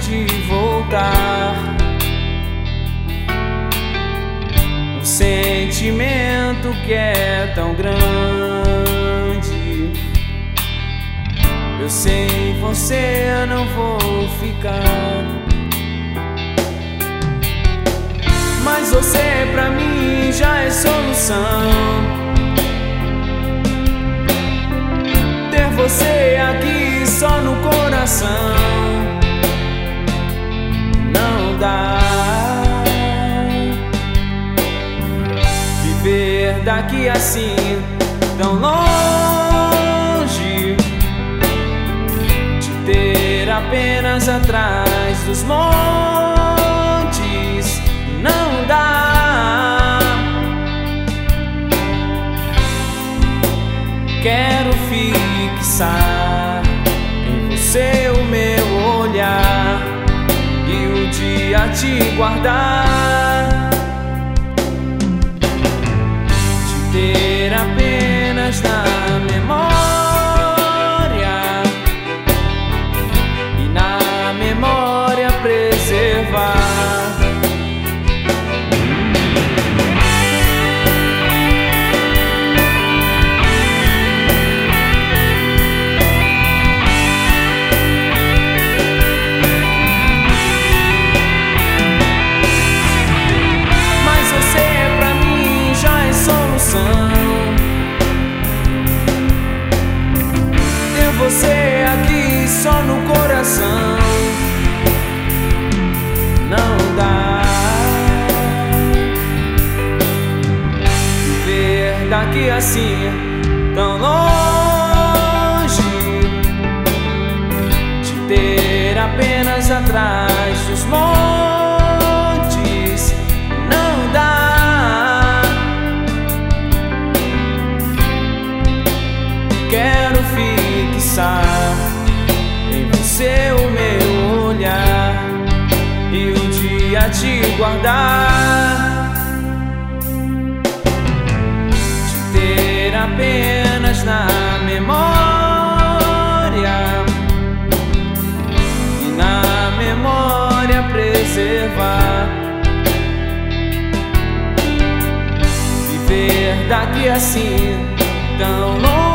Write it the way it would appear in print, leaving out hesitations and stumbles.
de voltar. Um sentimento que é tão grande. Eu sei, você eu não vou ficar, mas você pra mim já é solução. Ter você aqui só no coração não dá. Viver daqui assim, tão longe, te ter apenas atrás dos montes, não dá. Quero fixar em você o meu olhar e o dia te guardar, te ter apenas na memória e na memória preservar. Ter você aqui só no coração não dá. Viver daqui assim, tão longe, te ter apenas atrás dos montes não dá. Quero fixar em você o meu olhar e um dia te guardar, te ter apenas na memória e na memória preservar. Viver daqui assim, tão longe,